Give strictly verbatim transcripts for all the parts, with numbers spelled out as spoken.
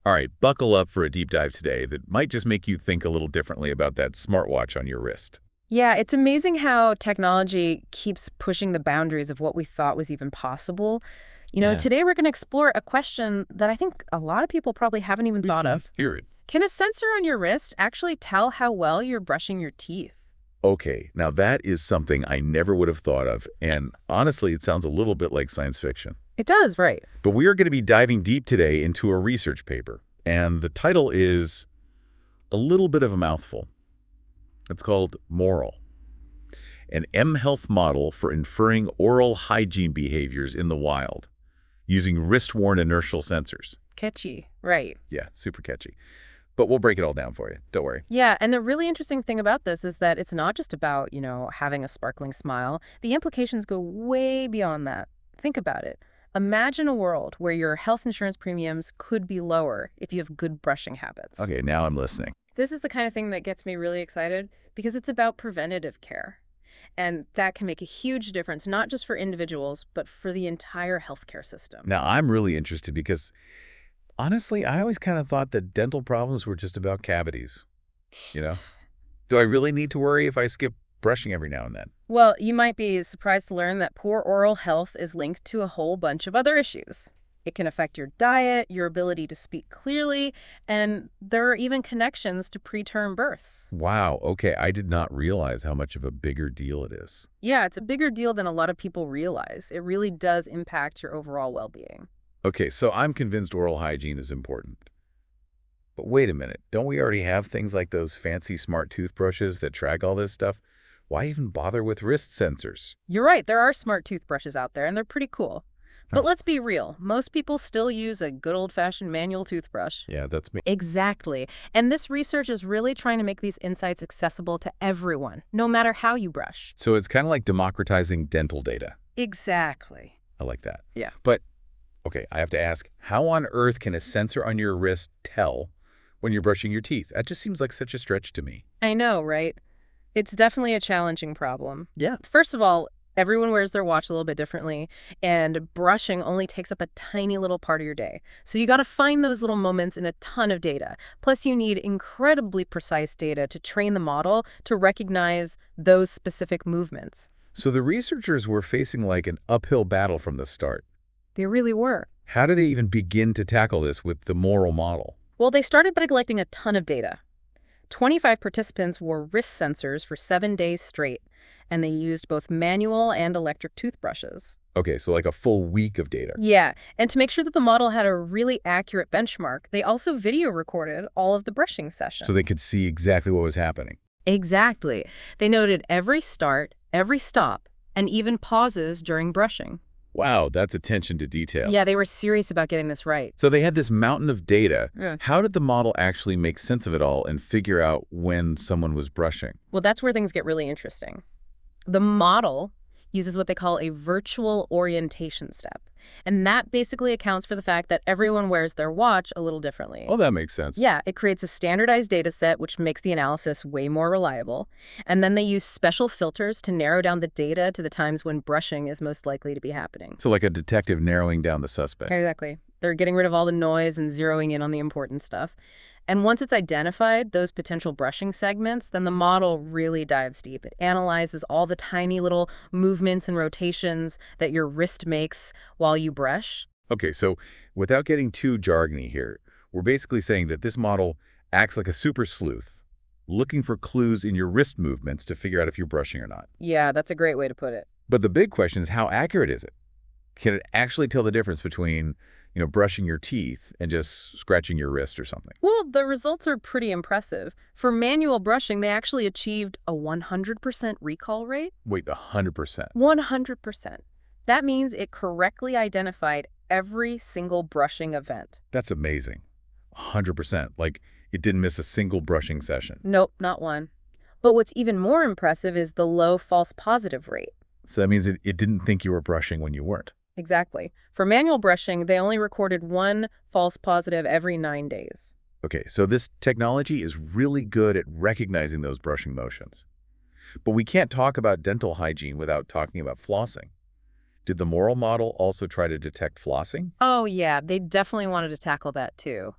All right, buckle up for a deep dive today that might just make you think a little differently about that smartwatch on your wrist. Yeah, it's amazing how technology keeps pushing the boundaries of what we thought was even possible. You know, Yeah. today we're going to explore a question that I think a lot of people probably haven't even Please thought uh, of. hear it. Can a sensor on your wrist actually tell how well you're brushing your teeth? Okay, now that is something I never would have thought of, and honestly, it sounds a little bit like science fiction. It does, right? But we are going to be diving deep today into a research paper, and the title is a little bit of a mouthful. It's called Moral, an M-Health model for inferring oral hygiene behaviors in the wild using wrist-worn inertial sensors. Catchy, right. Yeah, super catchy. But we'll break it all down for you. Don't worry. Yeah, and the really interesting thing about this is that it's not just about, you know, having a sparkling smile. The implications go way beyond that. Think about it. Imagine a world where your health insurance premiums could be lower if you have good brushing habits. Okay, now I'm listening. This is the kind of thing that gets me really excited because it's about preventative care. And that can make a huge difference, not just for individuals, but for the entire healthcare system. Now, I'm really interested because, honestly, I always kind of thought that dental problems were just about cavities. You know? Do I really need to worry if I skip brushing every now and then? Well, you might be surprised to learn that poor oral health is linked to a whole bunch of other issues. It can affect your diet, your ability to speak clearly, and there are even connections to preterm births. Wow, okay, I did not realize how much of a bigger deal it is. Yeah, it's a bigger deal than a lot of people realize. It really does impact your overall well-being. Okay, so I'm convinced oral hygiene is important. But wait a minute, don't we already have things like those fancy smart toothbrushes that track all this stuff? Why even bother with wrist sensors? You're right, there are smart toothbrushes out there, and they're pretty cool. Huh. But let's be real, most people still use a good old-fashioned manual toothbrush. Yeah, that's me. Exactly. And this research is really trying to make these insights accessible to everyone, no matter how you brush. So it's kind of like democratizing dental data. Exactly. I like that. Yeah. But, okay, I have to ask, how on earth can a sensor on your wrist tell when you're brushing your teeth? That just seems like such a stretch to me. I know, right? It's definitely a challenging problem. Yeah. First of all, everyone wears their watch a little bit differently, and brushing only takes up a tiny little part of your day. So you got to find those little moments in a ton of data. Plus, you need incredibly precise data to train the model to recognize those specific movements. So the researchers were facing like an uphill battle from the start. They really were. How do they even begin to tackle this with the moral model? Well, they started by collecting a ton of data. twenty-five participants wore wrist sensors for seven days straight, and they used both manual and electric toothbrushes. Okay, so like a full week of data. Yeah, and to make sure that the model had a really accurate benchmark, they also video recorded all of the brushing sessions. So they could see exactly what was happening. Exactly. They noted every start, every stop, and even pauses during brushing. Wow, that's attention to detail. Yeah, they were serious about getting this right. So they had this mountain of data. Yeah. How did the model actually make sense of it all and figure out when someone was brushing? Well, that's where things get really interesting. The model uses what they call a virtual orientation step. And that basically accounts for the fact that everyone wears their watch a little differently. Oh, that makes sense. Yeah, it creates a standardized data set, which makes the analysis way more reliable. And then they use special filters to narrow down the data to the times when brushing is most likely to be happening. So like a detective narrowing down the suspect. Exactly. They're getting rid of all the noise and zeroing in on the important stuff. And once it's identified those potential brushing segments, then the model really dives deep. It analyzes all the tiny little movements and rotations that your wrist makes while you brush. Okay, so without getting too jargony here, we're basically saying that this model acts like a super sleuth, looking for clues in your wrist movements to figure out if you're brushing or not. Yeah, that's a great way to put it. But the big question is, how accurate is it? Can it actually tell the difference between, you know, brushing your teeth and just scratching your wrist or something? Well, the results are pretty impressive. For manual brushing, they actually achieved a one hundred percent recall rate. Wait, one hundred percent. one hundred percent. That means it correctly identified every single brushing event. That's amazing. one hundred percent. Like, it didn't miss a single brushing session. Nope, not one. But what's even more impressive is the low false positive rate. So that means it, it didn't think you were brushing when you weren't. Exactly. For manual brushing, they only recorded one false positive every nine days. Okay, so this technology is really good at recognizing those brushing motions. But we can't talk about dental hygiene without talking about flossing. Did the moral model also try to detect flossing? Oh, yeah, they definitely wanted to tackle that too.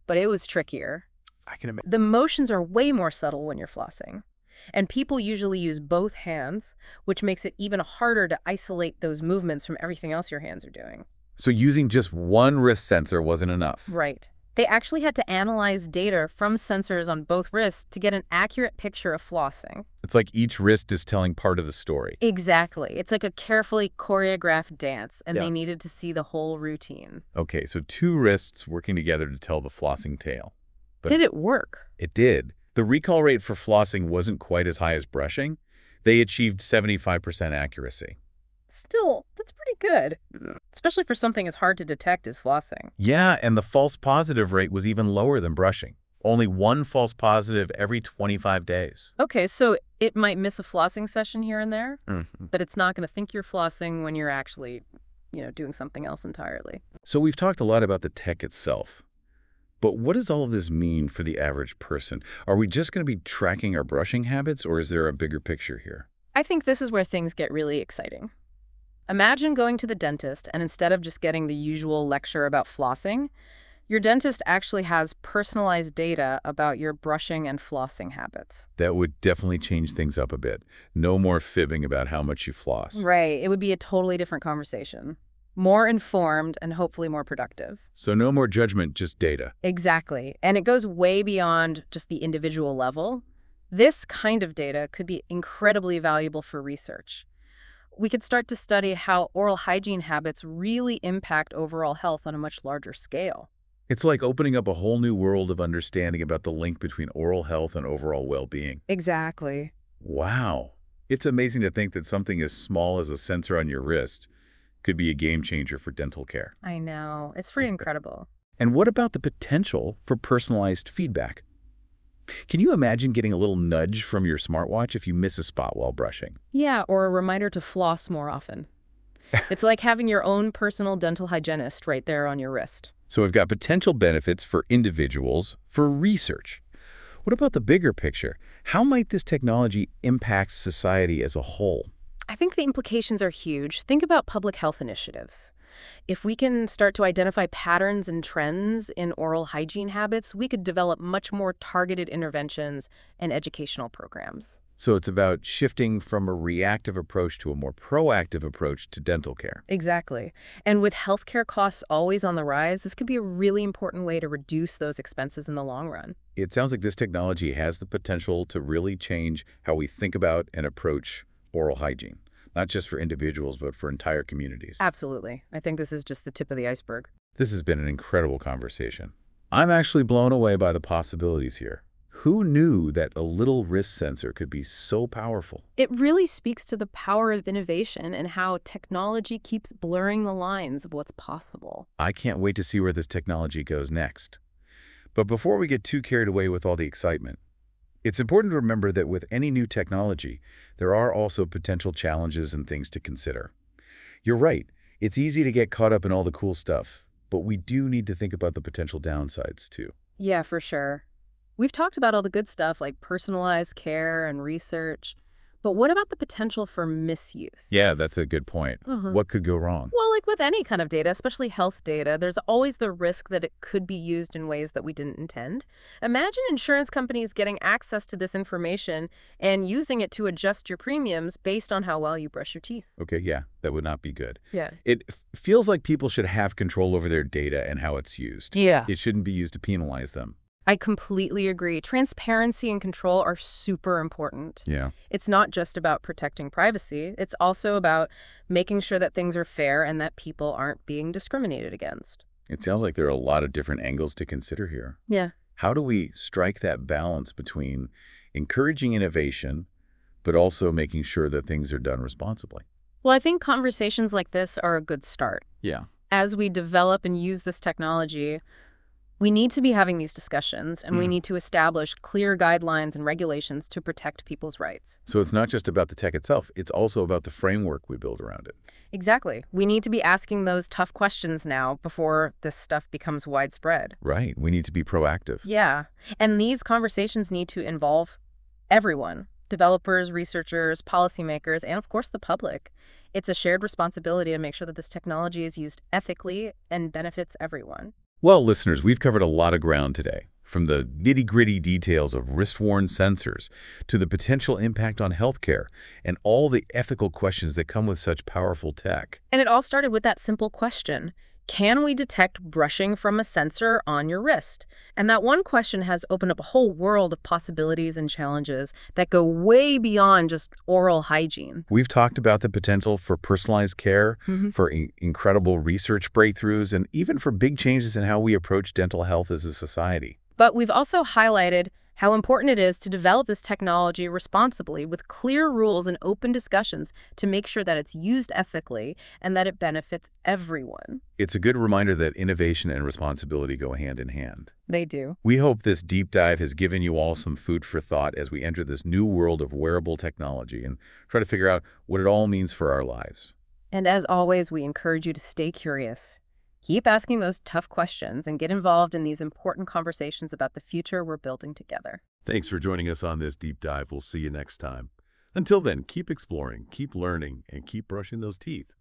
but it was trickier. I can imagine. The motions are way more subtle when you're flossing. And people usually use both hands, which makes it even harder to isolate those movements from everything else your hands are doing. So using just one wrist sensor wasn't enough. Right. They actually had to analyze data from sensors on both wrists to get an accurate picture of flossing. It's like each wrist is telling part of the story. Exactly. It's like a carefully choreographed dance, and Yeah. they needed to see the whole routine. Okay, so two wrists working together to tell the flossing tale. But Did it work? it did. The recall rate for flossing wasn't quite as high as brushing. They achieved seventy-five percent accuracy. Still, that's pretty good, especially for something as hard to detect as flossing. Yeah, and the false positive rate was even lower than brushing. Only one false positive every twenty-five days. Okay, so it might miss a flossing session here and there, Mm-hmm. but it's not going to think you're flossing when you're actually, you know, doing something else entirely. So we've talked a lot about the tech itself. But what does all of this mean for the average person? Are we just going to be tracking our brushing habits, or is there a bigger picture here? I think this is where things get really exciting. Imagine going to the dentist, and instead of just getting the usual lecture about flossing, your dentist actually has personalized data about your brushing and flossing habits. That would definitely change things up a bit. No more fibbing about how much you floss. Right. It would be a totally different conversation. More informed and hopefully more productive. So no more judgment, just data. Exactly. And it goes way beyond just the individual level. This kind of data could be incredibly valuable for research. We could start to study how oral hygiene habits really impact overall health on a much larger scale. It's like opening up a whole new world of understanding about the link between oral health and overall well-being. Exactly. Wow. It's amazing to think that something as small as a sensor on your wrist could be a game changer for dental care. I know. It's pretty incredible. And what about the potential for personalized feedback? Can you imagine getting a little nudge from your smartwatch if you miss a spot while brushing? Yeah, or a reminder to floss more often. It's like having your own personal dental hygienist right there on your wrist. So we've got potential benefits for individuals, for research. What about the bigger picture? How might this technology impact society as a whole? I think the implications are huge. Think about public health initiatives. If we can start to identify patterns and trends in oral hygiene habits, we could develop much more targeted interventions and educational programs. So it's about shifting from a reactive approach to a more proactive approach to dental care. Exactly. And with healthcare costs always on the rise, this could be a really important way to reduce those expenses in the long run. It sounds like this technology has the potential to really change how we think about and approach oral hygiene, not just for individuals, but for entire communities. Absolutely. I think this is just the tip of the iceberg. This has been an incredible conversation. I'm actually blown away by the possibilities here. Who knew that a little wrist sensor could be so powerful? It really speaks to the power of innovation and how technology keeps blurring the lines of what's possible. I can't wait to see where this technology goes next. But before we get too carried away with all the excitement, it's important to remember that with any new technology, there are also potential challenges and things to consider. You're right, it's easy to get caught up in all the cool stuff, but we do need to think about the potential downsides too. Yeah, for sure. We've talked about all the good stuff like personalized care and research, but what about the potential for misuse? Yeah, that's a good point. Mhm. What could go wrong? Well, like with any kind of data, especially health data, there's always the risk that it could be used in ways that we didn't intend. Imagine insurance companies getting access to this information and using it to adjust your premiums based on how well you brush your teeth. Okay, yeah, that would not be good. Yeah. It f- feels like people should have control over their data and how it's used. Yeah. It shouldn't be used to penalize them. I completely agree. Transparency and control are super important. Yeah. It's not just about protecting privacy. It's also about making sure that things are fair and that people aren't being discriminated against. It sounds like there are a lot of different angles to consider here. Yeah. How do we strike that balance between encouraging innovation, but also making sure that things are done responsibly? Well, I think conversations like this are a good start. Yeah. As we develop and use this technology, we need to be having these discussions, and we Mm. need to establish clear guidelines and regulations to protect people's rights. So it's not just about the tech itself, it's also about the framework we build around it. Exactly. We need to be asking those tough questions now before this stuff becomes widespread. Right. We need to be proactive. Yeah. And these conversations need to involve everyone. Developers, researchers, policymakers, and of course the public. It's a shared responsibility to make sure that this technology is used ethically and benefits everyone. Well, listeners, we've covered a lot of ground today, from the nitty-gritty details of wrist-worn sensors to the potential impact on healthcare and all the ethical questions that come with such powerful tech. And it all started with that simple question: can we detect brushing from a sensor on your wrist? And that one question has opened up a whole world of possibilities and challenges that go way beyond just oral hygiene. We've talked about the potential for personalized care, Mhm. for in- incredible research breakthroughs, and even for big changes in how we approach dental health as a society. But we've also highlighted how important it is to develop this technology responsibly with clear rules and open discussions to make sure that it's used ethically and that it benefits everyone. It's a good reminder that innovation and responsibility go hand in hand. They do. We hope this deep dive has given you all some food for thought as we enter this new world of wearable technology and try to figure out what it all means for our lives. And as always, we encourage you to stay curious. Keep asking those tough questions and get involved in these important conversations about the future we're building together. Thanks for joining us on this deep dive. We'll see you next time. Until then, keep exploring, keep learning, and keep brushing those teeth.